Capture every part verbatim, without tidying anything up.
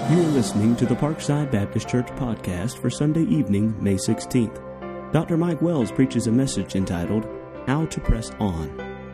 You are listening to the Parkside Baptist Church podcast for Sunday evening, May sixteenth. Doctor Mike Wells preaches a message entitled, How to Press On.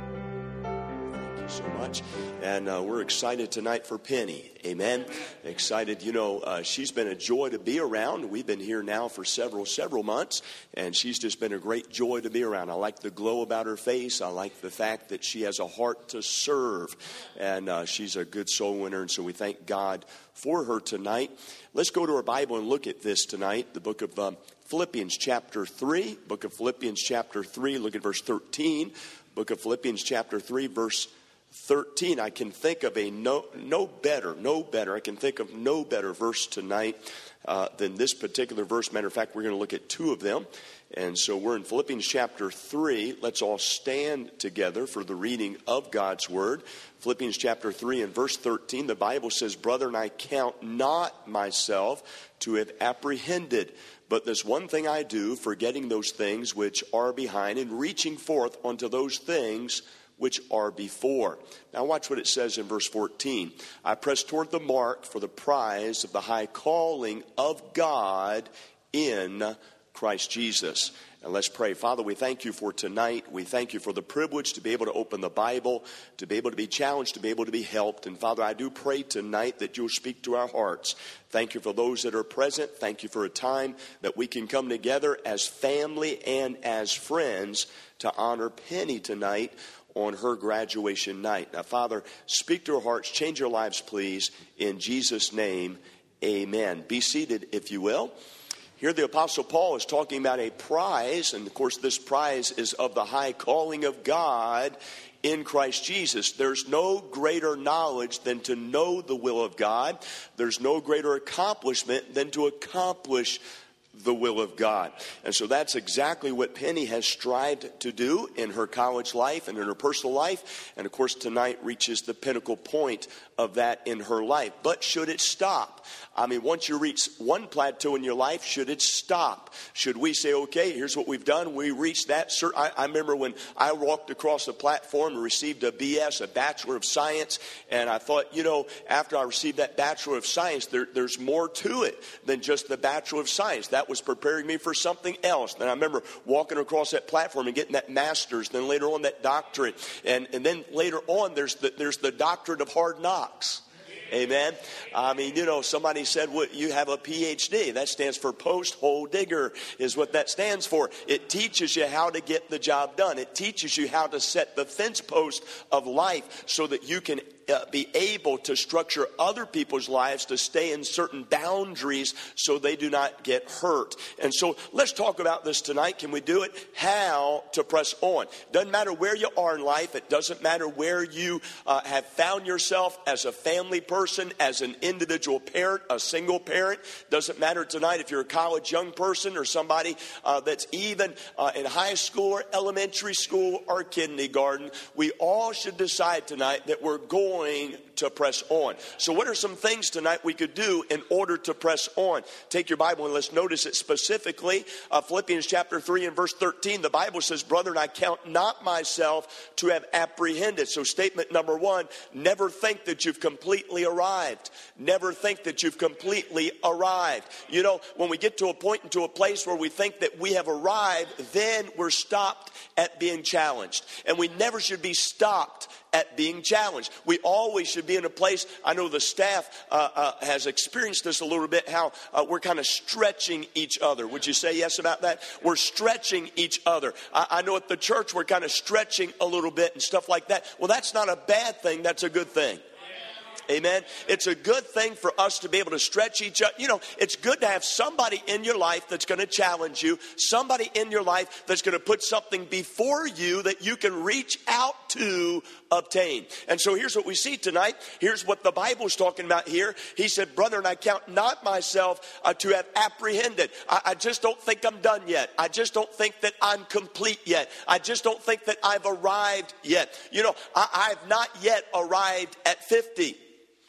Thank you so much. And uh, we're excited tonight for Penny. Amen. Excited. You know, uh, she's been a joy to be around. We've been here now for several, several months, and she's just been a great joy to be around. I like the glow about her face. I like the fact that she has a heart to serve, and uh, she's a good soul winner, and so we thank God for her tonight. Let's go to our Bible and look at this tonight, the book of um, Philippians chapter three. Book of Philippians chapter three, look at verse thirteen. Book of Philippians chapter three, verse thirteen. I can think of a no no better, no better. I can think of no better verse tonight uh, than this particular verse. Matter of fact, we're going to look at two of them. And so we're in Philippians chapter three. Let's all stand together for the reading of God's word. Philippians chapter three and verse thirteen, the Bible says, Brethren, I count not myself to have apprehended, but this one thing I do, forgetting those things which are behind and reaching forth unto those things which are before. Now watch what it says in verse fourteen. I press toward the mark for the prize of the high calling of God in Christ Jesus. And let's pray. Father, we thank you for tonight. We thank you for the privilege to be able to open the Bible, to be able to be challenged, to be able to be helped. And Father, I do pray tonight that you'll speak to our hearts. Thank you for those that are present. Thank you for a time that we can come together as family and as friends to honor Penny tonight on her graduation night. Now, Father, speak to our hearts, change our lives, please. In Jesus' name, amen. Be seated, if you will. Here the Apostle Paul is talking about a prize, and of course this prize is of the high calling of God in Christ Jesus. There's no greater knowledge than to know the will of God. There's no greater accomplishment than to accomplish the will of God. And so that's exactly what Penny has strived to do in her college life and in her personal life. And of course tonight reaches the pinnacle point of that in her life. But should it stop? I mean, once you reach one plateau in your life, should it stop? Should we say, okay, here's what we've done. We reached that. I, I remember when I walked across the platform and received a B S, a Bachelor of Science. And I thought, you know, after I received that Bachelor of Science, there, there's more to it than just the Bachelor of Science. That was preparing me for something else. Then I remember walking across that platform and getting that master's, then later on that doctorate. And, and then later on, there's the, there's the doctorate of hard knocks. Amen. I mean, you know, somebody said, well, you have a P H D. That stands for post-hole digger is what that stands for. It teaches you how to get the job done. It teaches you how to set the fence post of life so that you can Uh, be able to structure other people's lives to stay in certain boundaries so they do not get hurt. And so let's talk about this tonight. Can we do it? How to press on. Doesn't matter where you are in life. It doesn't matter where you uh, have found yourself as a family person, as an individual parent, a single parent. Doesn't matter tonight if you're a college young person or somebody uh, that's even uh, in high school or elementary school or kindergarten. We all should decide tonight that we're going to press on. So what are some things tonight we could do in order to press on? Take your Bible and let's notice it specifically. Uh, Philippians chapter three and verse thirteen, the Bible says, Brethren, I count not myself to have apprehended. So statement number one, never think that you've completely arrived. Never think that you've completely arrived. You know, when we get to a point and to a place where we think that we have arrived, then we're stopped at being challenged. And we never should be stopped at being challenged. We always should be in a place, I know the staff uh, uh, has experienced this a little bit, how uh, we're kind of stretching each other. Would you say yes about that? We're stretching each other. I, I know at the church we're kind of stretching a little bit and stuff like that. Well, that's not a bad thing. That's a good thing. Amen. It's a good thing for us to be able to stretch each other. You know, it's good to have somebody in your life that's going to challenge you. Somebody in your life that's going to put something before you that you can reach out to obtain. And so here's what we see tonight. Here's what the Bible's talking about here. He said, Brethren, I count not myself uh, to have apprehended. I, I just don't think I'm done yet. I just don't think that I'm complete yet. I just don't think that I've arrived yet. You know, I, I've not yet arrived at fifty.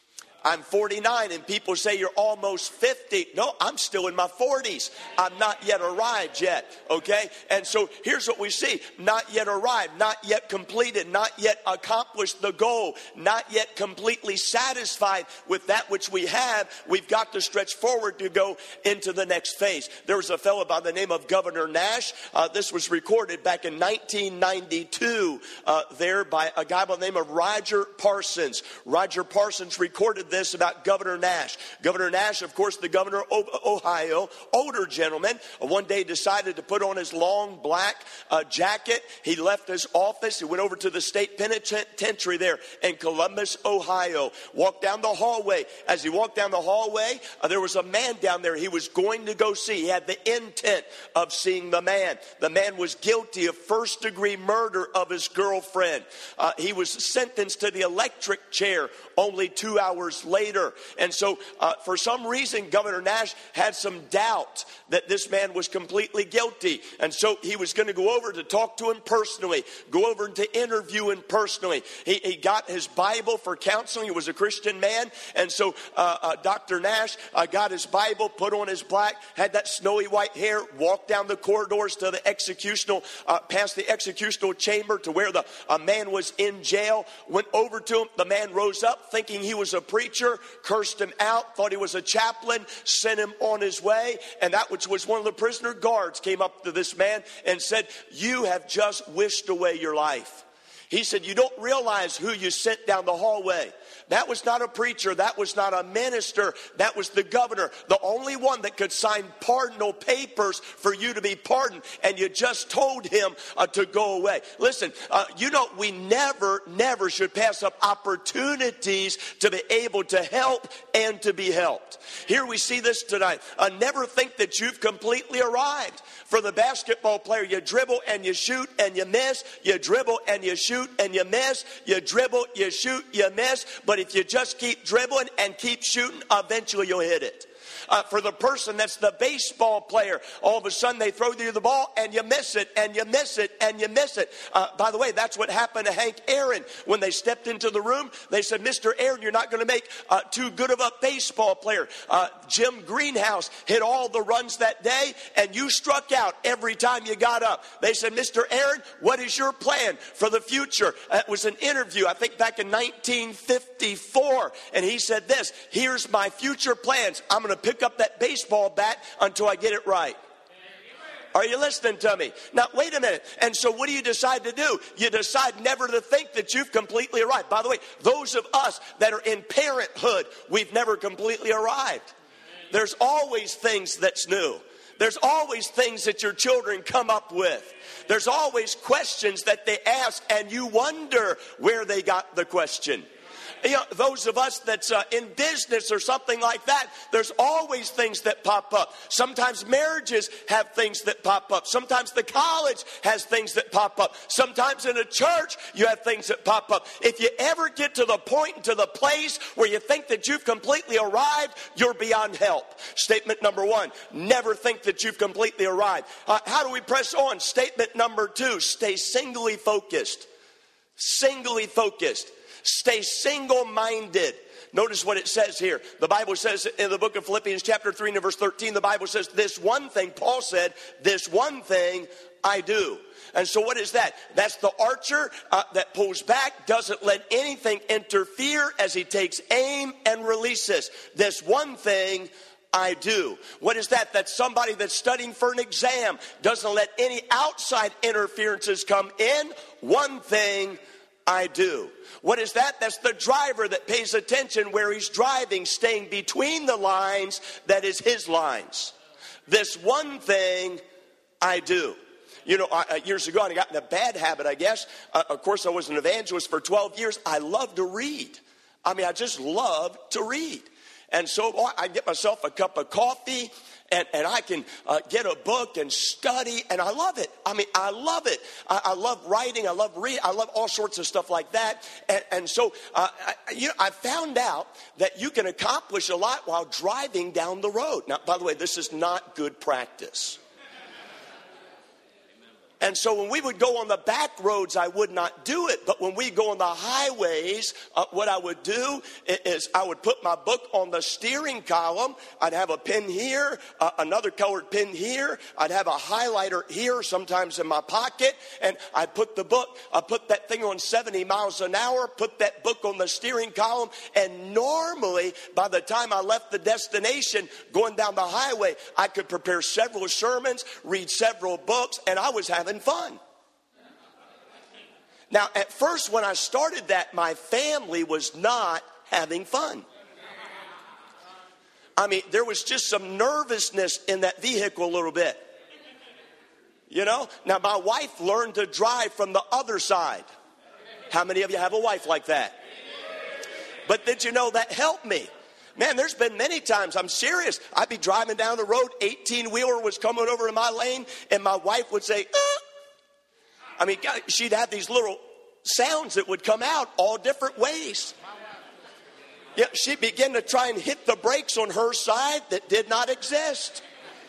I'm forty-nine, and people say you're almost fifty. No, I'm still in my forties. I'm not yet arrived yet, okay? And so here's what we see. Not yet arrived, not yet completed, not yet accomplished the goal, not yet completely satisfied with that which we have. We've got to stretch forward to go into the next phase. There was a fellow by the name of Governor Nash. Uh, this was recorded back in nineteen ninety-two uh, there by a guy by the name of Roger Parsons. Roger Parsons recorded this about Governor Nash. Governor Nash, of course, the governor of Ohio, older gentleman, one day decided to put on his long black uh, jacket. He left his office. He went over to the state penitentiary there in Columbus, Ohio. Walked down the hallway. As he walked down the hallway, uh, there was a man down there he was going to go see. He had the intent of seeing the man. The man was guilty of first degree murder of his girlfriend. Uh, he was sentenced to the electric chair only two hours later. And so uh, for some reason, Governor Nash had some doubt that this man was completely guilty. And so he was going to go over to talk to him personally, go over to interview him personally. He, he got his Bible for counseling. He was a Christian man. And so uh, uh, Doctor Nash uh, got his Bible, put on his black, had that snowy white hair, walked down the corridors to the executional, uh, past the executional chamber to where the a man was in jail, went over to him. The man rose up thinking he was a preacher, cursed him out, thought he was a chaplain, sent him on his way. And that which was one of the prisoner guards came up to this man and said, "You have just wished away your life." He said, "You don't realize who you sent down the hallway. That was not a preacher. That was not a minister. That was the governor, the only one that could sign pardonal papers for you to be pardoned. And you just told him uh, to go away." Listen, uh, you know, we never, never should pass up opportunities to be able to help and to be helped. Here we see this tonight. Uh, never think that you've completely arrived. For the basketball player, you dribble and you shoot and you miss. You dribble and you shoot and you miss. You dribble, you shoot, you miss. But if you just keep dribbling and keep shooting, eventually you'll hit it. Uh, for the person that's the baseball player, all of a sudden they throw you the ball and you miss it and you miss it and you miss it. Uh, by the way, that's what happened to Hank Aaron. When they stepped into the room, they said, "Mister Aaron, you're not going to make uh, too good of a baseball player. Uh, Jim Greenhouse hit all the runs that day and you struck out every time you got up." They said, "Mister Aaron, what is your plan for the future?" Uh, it was an interview, I think back in nineteen fifty-four. And he said this, "Here's my future plans. I'm going to pick up that baseball bat until I get it right." Are you listening to me? Now, wait a minute. And so what do you decide to do? You decide never to think that you've completely arrived. By the way, those of us that are in parenthood, we've never completely arrived. There's always things that's new. There's always things that your children come up with. There's always questions that they ask, and you wonder where they got the question. You know, those of us that's uh, in business or something like that, there's always things that pop up. Sometimes marriages have things that pop up. Sometimes the college has things that pop up. Sometimes in a church, you have things that pop up. If you ever get to the point and to the place where you think that you've completely arrived, you're beyond help. Statement number one, never think that you've completely arrived. Uh, how do we press on? Statement number two, stay singly focused. Singly focused. Stay single-minded. Notice what it says here. The Bible says in the book of Philippians chapter three and verse thirteen, the Bible says, "This one thing," Paul said, "this one thing I do." And so what is that? That's the archer uh, that pulls back, doesn't let anything interfere as he takes aim and releases. This one thing I do. What is that? That's somebody that's studying for an exam, doesn't let any outside interferences come in. One thing I do. What is that? That's the driver that pays attention where he's driving, staying between the lines that is his lines. This one thing I do. You know, I, years ago, I got in a bad habit, I guess. Uh, of course, I was an evangelist for twelve years. I love to read. I mean, I just love to read. And so oh, I get myself a cup of coffee, and, and I can uh, get a book and study, and I love it. I mean, I love it. I, I love writing. I love reading. I love all sorts of stuff like that. And, and so uh, I, you know, I found out that you can accomplish a lot while driving down the road. Now, by the way, this is not good practice. And so when we would go on the back roads, I would not do it. But when we go on the highways, uh, what I would do is I would put my book on the steering column. I'd have a pin here, uh, another colored pin here. I'd have a highlighter here, sometimes in my pocket. And I'd put the book, I put that thing on seventy miles an hour, put that book on the steering column. And normally, by the time I left the destination, going down the highway, I could prepare several sermons, read several books, and I was having fun. Now, at first, when I started that, my family was not having fun. I mean, there was just some nervousness in that vehicle a little bit. You know? Now, my wife learned to drive from the other side. How many of you have a wife like that? But did you know that helped me? Man, there's been many times, I'm serious, I'd be driving down the road, eighteen-wheeler was coming over in my lane, and my wife would say, uh. I mean, she'd have these little sounds that would come out all different ways. Yeah, she'd begin to try and hit the brakes on her side that did not exist.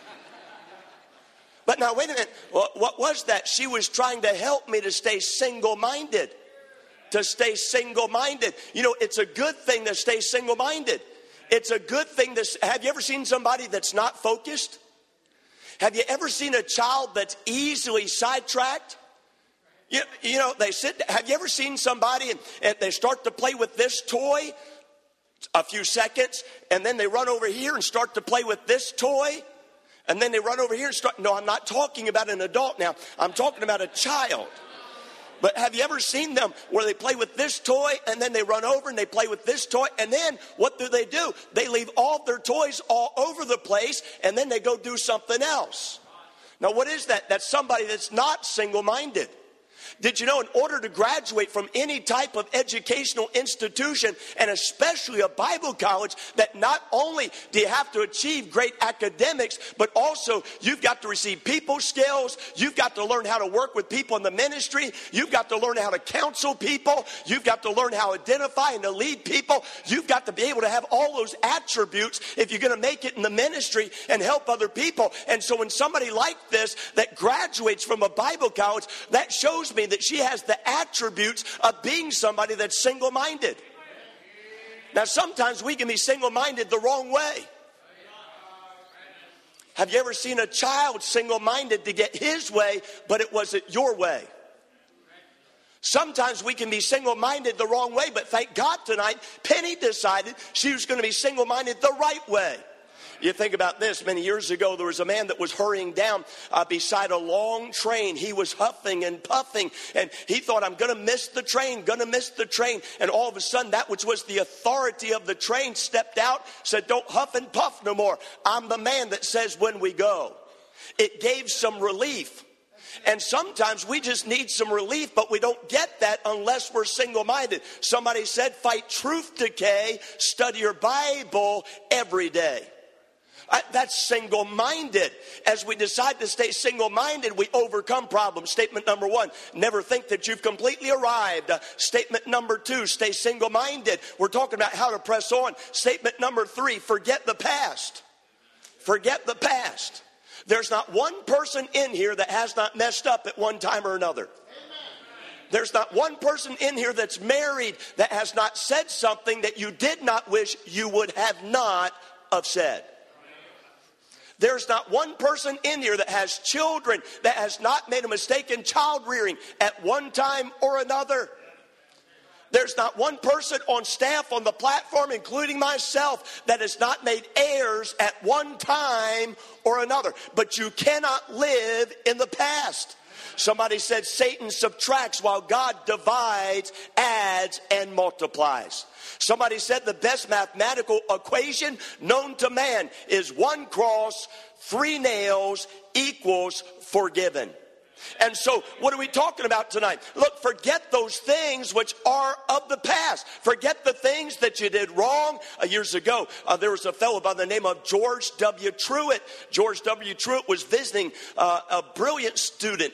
But now, wait a minute, what was that? She was trying to help me to stay single-minded. To stay single-minded. You know, it's a good thing to stay single-minded. It's a good thing to... Have you ever seen somebody that's not focused? Have you ever seen a child that's easily sidetracked? You, you know, they sit... Have you ever seen somebody and, and they start to play with this toy a few seconds, and then they run over here and start to play with this toy, and then they run over here and start... No, I'm not talking about an adult now. I'm talking about a child. But have you ever seen them where they play with this toy and then they run over and they play with this toy, and then what do they do? They leave all of their toys all over the place and then they go do something else. Now, what is that? That's somebody that's not single-minded. Did you know in order to graduate from any type of educational institution, and especially a Bible college, that not only do you have to achieve great academics, but also you've got to receive people skills, you've got to learn how to work with people in the ministry, you've got to learn how to counsel people, you've got to learn how to identify and to lead people, you've got to be able to have all those attributes if you're going to make it in the ministry and help other people. And so when somebody like this that graduates from a Bible college, that shows me that she has the attributes of being somebody that's single-minded. Now, sometimes we can be single-minded the wrong way. Have you ever seen a child single-minded to get his way, but it wasn't your way? Sometimes we can be single-minded the wrong way, but thank God tonight, Penny decided she was going to be single-minded the right way. You think about this. Many years ago, there was a man that was hurrying down uh, beside a long train. He was huffing and puffing, and he thought, I'm going to miss the train, going to miss the train. And all of a sudden, that which was the authority of the train stepped out, said, don't huff and puff no more. I'm the man that says when we go. It gave some relief. And sometimes we just need some relief, but we don't get that unless we're single-minded. Somebody said, fight truth decay, study your Bible every day. I, that's single-minded. As we decide to stay single-minded, we overcome problems. Statement number one, never think that you've completely arrived. Uh, statement number two, stay single-minded. We're talking about how to press on. Statement number three, forget the past. Forget the past. There's not one person in here that has not messed up at one time or another. There's not one person in here that's married that has not said something that you did not wish you would have not have said. There's not one person in here that has children that has not made a mistake in child rearing at one time or another. There's not one person on staff on the platform, including myself, that has not made errors at one time or another. But you cannot live in the past. Somebody said Satan subtracts while God divides, adds, and multiplies. Somebody said the best mathematical equation known to man is one cross, three nails equals forgiven. And so what are we talking about tonight? Look, forget those things which are of the past. Forget the things that you did wrong. Uh, years ago, uh, there was a fellow by the name of George W. Truett. George W. Truett was visiting uh, a brilliant student at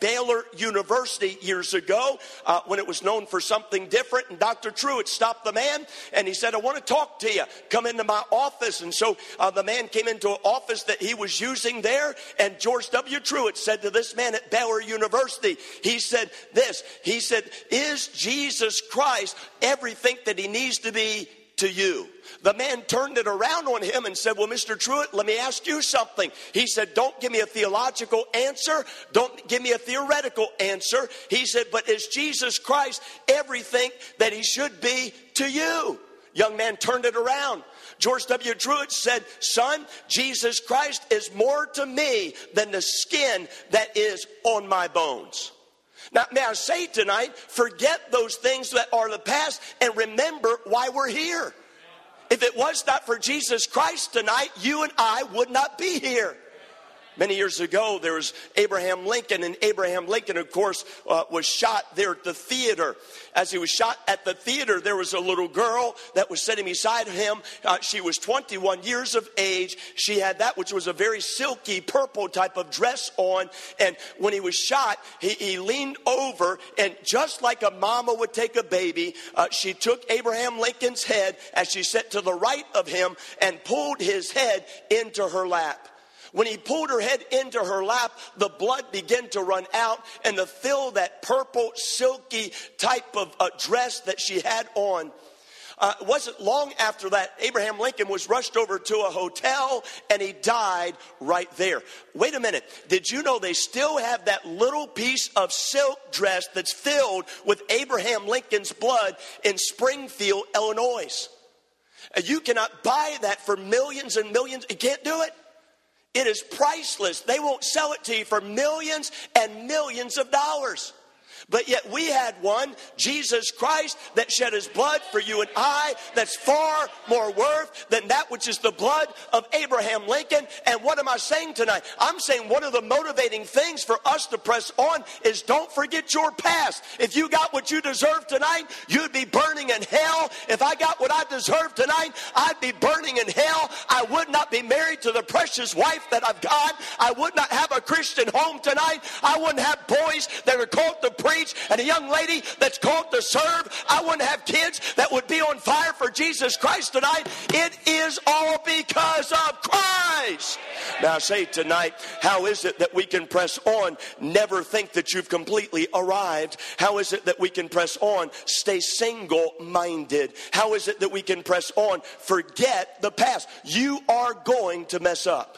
Baylor University years ago uh, when it was known for something different. And Doctor Truitt stopped the man and he said, I want to talk to you. Come into my office. And so uh, the man came into an office that he was using there. And George W. Truitt said to this man at Baylor University, he said this, he said, is Jesus Christ everything that he needs to be to you? The man turned it around on him and said, well, Mister Truitt, let me ask you something. He said, don't give me a theological answer. Don't give me a theoretical answer. He said, but is Jesus Christ everything that he should be to you? Young man turned it around. George W. Truitt said, son, Jesus Christ is more to me than the skin that is on my bones. Now, may I say tonight, forget those things that are the past and remember why we're here. If it was not for Jesus Christ tonight, you and I would not be here. Many years ago, there was Abraham Lincoln, and Abraham Lincoln, of course, uh, was shot there at the theater. As he was shot at the theater, there was a little girl that was sitting beside him. Uh, she was twenty-one years of age. She had that which was a very silky purple type of dress on. And when he was shot, he, he leaned over, and just like a mama would take a baby, uh, she took Abraham Lincoln's head as she sat to the right of him and pulled his head into her lap. When he pulled her head into her lap, the blood began to run out, and to fill that purple, silky type of uh, dress that she had on. Uh, it wasn't long after that, Abraham Lincoln was rushed over to a hotel, and he died right there. Wait a minute. Did you know they still have that little piece of silk dress that's filled with Abraham Lincoln's blood in Springfield, Illinois? And you cannot buy that for millions and millions. You can't do it. It is priceless. They won't sell it to you for millions and millions of dollars. But yet we had one, Jesus Christ, that shed his blood for you and I, that's far more worth than that which is the blood of Abraham Lincoln. And what am I saying tonight? I'm saying one of the motivating things for us to press on is don't forget your past. If you got what you deserve tonight, you'd be burning in hell. If I got what I deserve tonight, I'd be burning in hell. I would not be married to the precious wife that I've got. I would not have a Christian home tonight. I wouldn't have boys that are called to preach and a young lady that's called to serve. I wouldn't have kids that would be on fire for Jesus Christ tonight. It is all because of Christ. Now I say tonight, how is it that we can press on? Never think that you've completely arrived. How is it that we can press on? Stay single-minded. How is it that we can press on? Forget the past. You are going to mess up.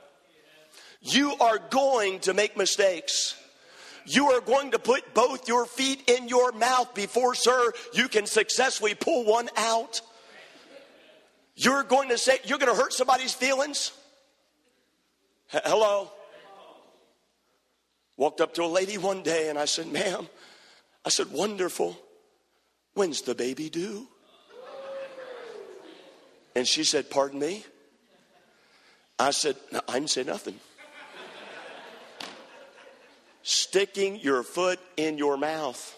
You are going to make mistakes. You are going to put both your feet in your mouth before, sir, you can successfully pull one out. You're going to say, you're going to hurt somebody's feelings. H- Hello? Walked up to a lady one day and I said, ma'am, I said, wonderful. When's the baby due? And she said, pardon me? I said, no, I didn't say nothing. Sticking your foot in your mouth.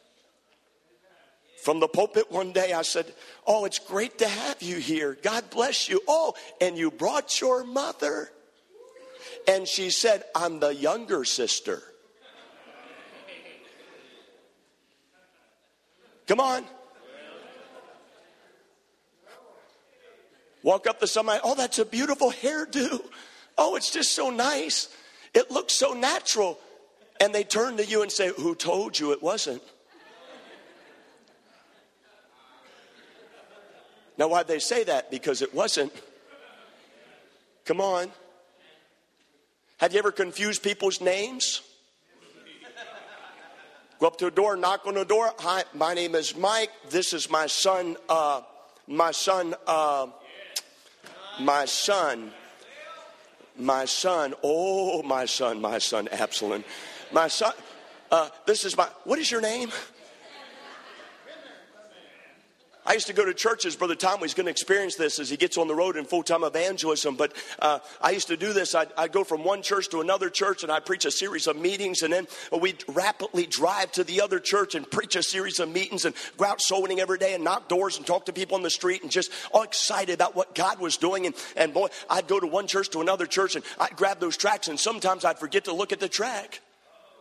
From the pulpit one day I said, oh, it's great to have you here. God bless you. Oh, and you brought your mother. And she said, I'm the younger sister. Come on. Walk up to somebody, oh, that's a beautiful hairdo. Oh, it's just so nice. It looks so natural. And they turn to you and say, who told you it wasn't? Now, why'd they say that? Because it wasn't. Come on. Have you ever confused people's names? Go up to a door, knock on the door. Hi, my name is Mike. This is my son, uh, my son, uh, my son, my son. Oh, my son, my son, Absalom. My son, uh, this is my, what is your name? I used to go to churches. Brother Tom was going to experience this as he gets on the road in full-time evangelism. But uh, I used to do this. I'd, I'd go from one church to another church, and I'd preach a series of meetings. And then we'd rapidly drive to the other church and preach a series of meetings and go out soul winning every day and knock doors and talk to people on the street and just all excited about what God was doing. And, and boy, I'd go to one church to another church, and I'd grab those tracts, and sometimes I'd forget to look at the track.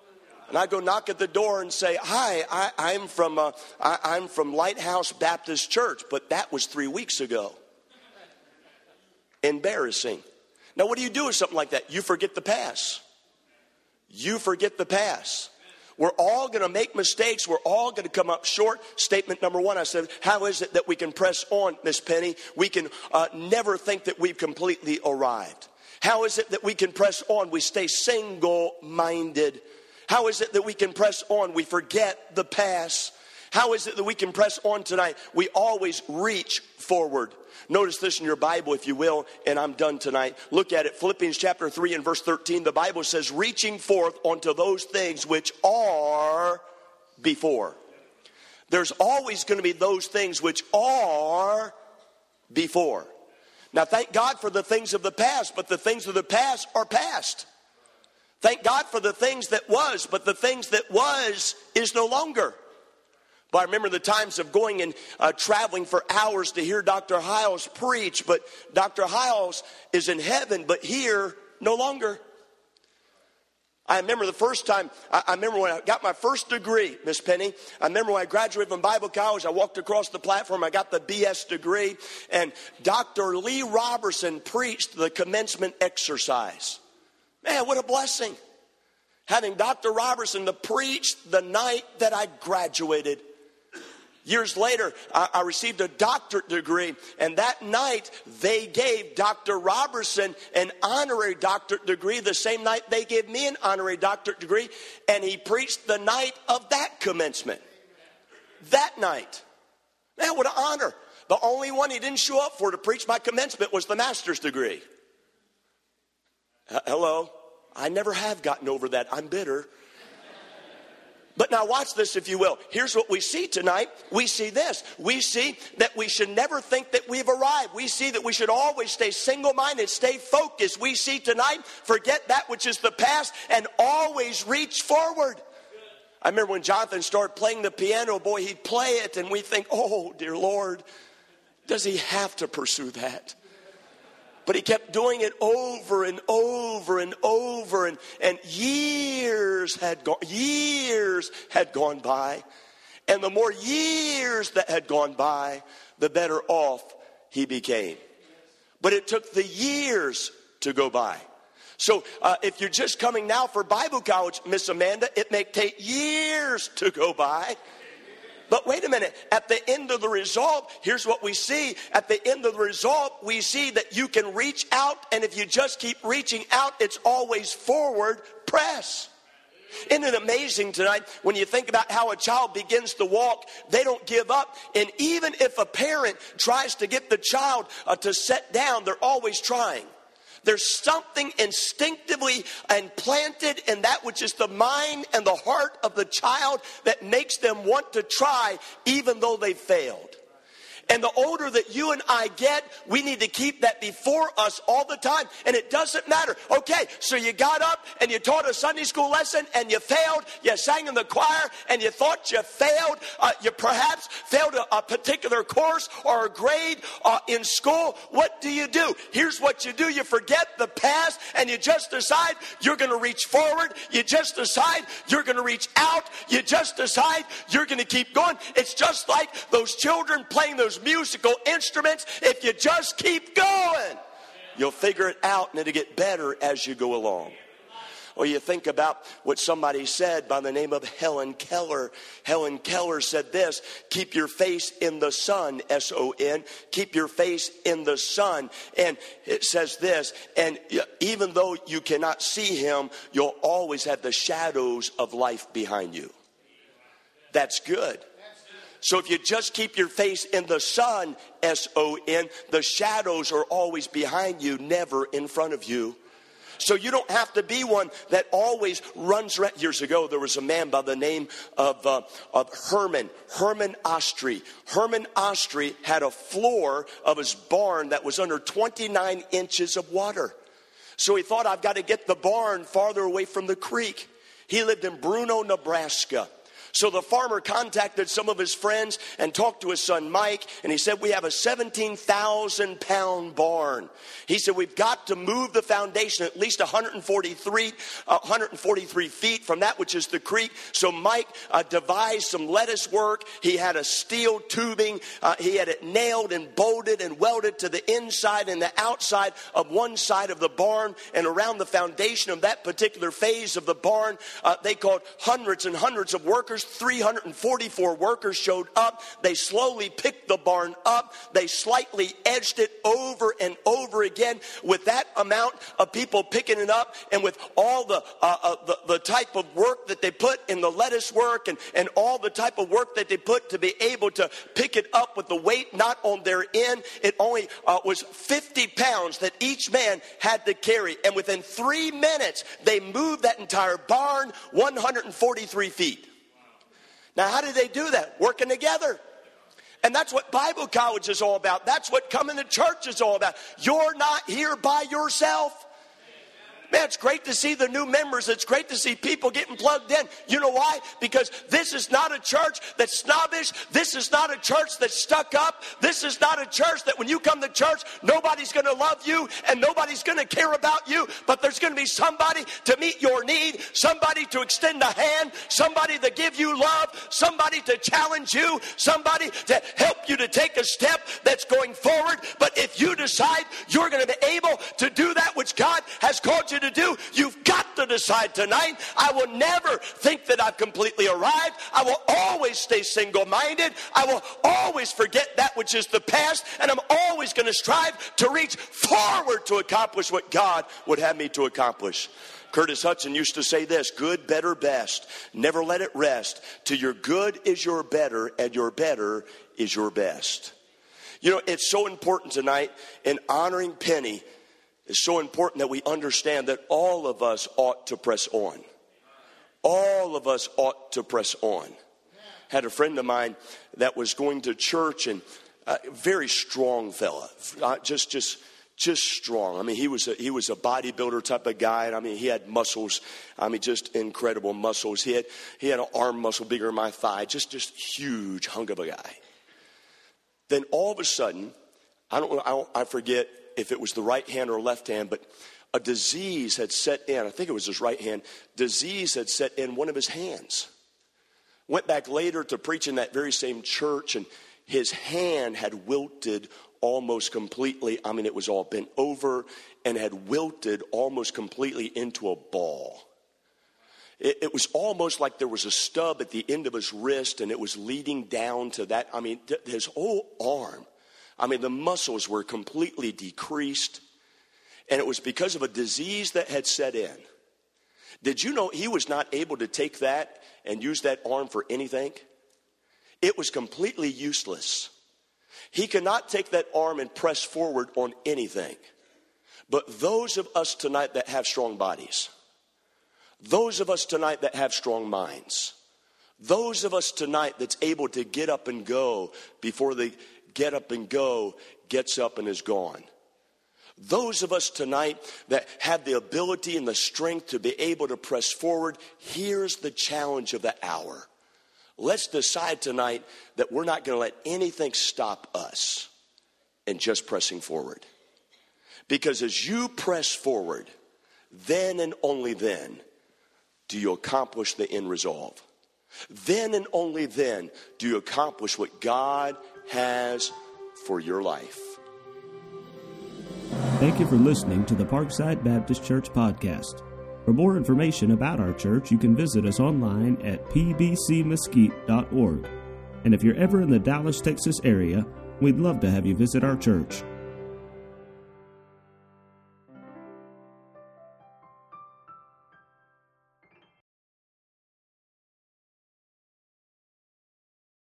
And I go knock at the door and say, hi, I, I'm from uh, I, I'm from Lighthouse Baptist Church, but that was three weeks ago. Embarrassing. Now, what do you do with something like that? You forget the past. You forget the past. We're all going to make mistakes. We're all going to come up short. Statement number one, I said, how is it that we can press on, Miss Penny? We can uh, never think that we've completely arrived. How is it that we can press on? We stay single-minded. How is it that we can press on? We forget the past. How is it that we can press on tonight? We always reach forward. Notice this in your Bible, if you will, and I'm done tonight. Look at it. Philippians chapter three and verse thirteen. The Bible says, reaching forth onto those things which are before. There's always going to be those things which are before. Now, thank God for the things of the past, but the things of the past are past. Thank God for the things that was, but the things that was is no longer. But I remember the times of going and uh, traveling for hours to hear Doctor Hiles preach, but Doctor Hiles is in heaven, but here no longer. I remember the first time, I, I remember when I got my first degree, Miss Penny. I remember when I graduated from Bible college, I walked across the platform, I got the B S degree, and Doctor Lee Robertson preached the commencement exercise. Man, what a blessing. Having Doctor Robertson to preach the night that I graduated. Years later, I, I received a doctorate degree, and that night they gave Doctor Robertson an honorary doctorate degree the same night they gave me an honorary doctorate degree, and he preached the night of that commencement. That night. Man, what an honor. The only one he didn't show up for to preach my commencement was the master's degree. Hello? I never have gotten over that. I'm bitter. But now watch this, if you will. Here's what we see tonight. We see this. We see that we should never think that we've arrived. We see that we should always stay single-minded, stay focused. We see tonight, forget that which is the past and always reach forward. I remember when Jonathan started playing the piano, boy, he'd play it and we think, oh, dear Lord, does he have to pursue that? But he kept doing it over and over and over, and, and years had gone, years had gone by. And the more years that had gone by, the better off he became. But it took the years to go by. So uh, if you're just coming now for Bible college, Miss Amanda, it may take years to go by. But wait a minute, at the end of the result, here's what we see. At the end of the result, we see that you can reach out, and if you just keep reaching out, it's always forward press. Isn't it amazing tonight when you think about how a child begins to walk, they don't give up. And even if a parent tries to get the child uh, to sit down, they're always trying. There's something instinctively implanted in that which is the mind and the heart of the child that makes them want to try even though they failed. And the older that you and I get, we need to keep that before us all the time. And it doesn't matter. Okay, so you got up and you taught a Sunday school lesson and you failed. You sang in the choir and you thought you failed. Uh, you perhaps failed a, a particular course or a grade uh, in school. What do you do? Here's what you do. You forget the past and you just decide you're going to reach forward. You just decide you're going to reach out. You just decide you're going to keep going. It's just like those children playing those musical instruments. If you just keep going, you'll figure it out and it'll get better as you go along. Or you think about what somebody said by the name of Helen Keller. Helen Keller said this: keep your face in the sun, S O N. Keep your face in the sun. And it says this: and even though you cannot see him, you'll always have the shadows of life behind you. That's good. So if you just keep your face in the sun, S O N, the shadows are always behind you, never in front of you. So you don't have to be one that always runs around. Years ago, there was a man by the name of, uh, of Herman, Herman Ostry. Herman Ostry had a floor of his barn that was under twenty-nine inches of water. So he thought, I've got to get the barn farther away from the creek. He lived in Bruno, Nebraska. So the farmer contacted some of his friends and talked to his son Mike, and he said, we have a seventeen thousand pound barn. He said, we've got to move the foundation at least one hundred forty-three, uh, one hundred forty-three feet from that which is the creek. So Mike uh, devised some lettuce work. He had a steel tubing. Uh, he had it nailed and bolted and welded to the inside and the outside of one side of the barn. And around the foundation of that particular phase of the barn, uh, they called hundreds and hundreds of workers. three hundred forty-four workers showed up. They slowly picked the barn up. They slightly edged it over and over again. With that amount of people picking it up, and with all the uh, uh, the, the type of work that they put in the lettuce work, and, and all the type of work that they put to be able to pick it up with the weight not on their end, it only uh, was fifty pounds that each man had to carry. And within three minutes, they moved that entire barn one hundred forty-three feet. Now, how did they do that? Working together. And that's what Bible college is all about. That's what coming to church is all about. You're not here by yourself. Man, it's great to see the new members. It's great to see people getting plugged in. You know why? Because this is not a church that's snobbish. This is not a church that's stuck up. This is not a church that when you come to church, nobody's going to love you and nobody's going to care about you. But there's going to be somebody to meet your need, somebody to extend a hand, somebody to give you love, somebody to challenge you, somebody to help you to take a step that's going forward. But if you decide you're going to be able to do that which God has called you to do, you've got to decide tonight. I will never think that I've completely arrived. I will always stay single-minded. I will always forget that which is the past, and I'm always going to strive to reach forward to accomplish what God would have me to accomplish. Curtis Hudson used to say this: good, better, best. Never let it rest till your good is your better and your better is your best. You know, it's so important tonight in honoring Penny. It's so important that we understand that all of us ought to press on. All of us ought to press on. Had a friend of mine that was going to church, and a very strong fella, uh, just just just strong. I mean, he was a, he was a bodybuilder type of guy, and I mean, he had muscles. I mean, just incredible muscles. He had he had an arm muscle bigger than my thigh. Just just huge hunk of a guy. Then all of a sudden, I don't I, don't, I forget if it was the right hand or left hand, but a disease had set in. I think it was his right hand. Disease had set in one of his hands. Went back later to preach in that very same church, and his hand had wilted almost completely. I mean, it was all bent over and had wilted almost completely into a ball. It, it was almost like there was a stub at the end of his wrist, and it was leading down to that. I mean, th- his whole arm. I mean, the muscles were completely decreased, and it was because of a disease that had set in. Did you know he was not able to take that and use that arm for anything? It was completely useless. He could not take that arm and press forward on anything. But those of us tonight that have strong bodies, those of us tonight that have strong minds, those of us tonight that's able to get up and go before the get up and go gets up and is gone. Those of us tonight that have the ability and the strength to be able to press forward, here's the challenge of the hour. Let's decide tonight that we're not going to let anything stop us in just pressing forward. Because as you press forward, then and only then do you accomplish the end resolve. Then and only then do you accomplish what God has for your life. Thank you for listening to the Parkside Baptist Church podcast. For more information about our church, you can visit us online at p b c mesquite dot org. And if you're ever in the Dallas, Texas area, we'd love to have you visit our church.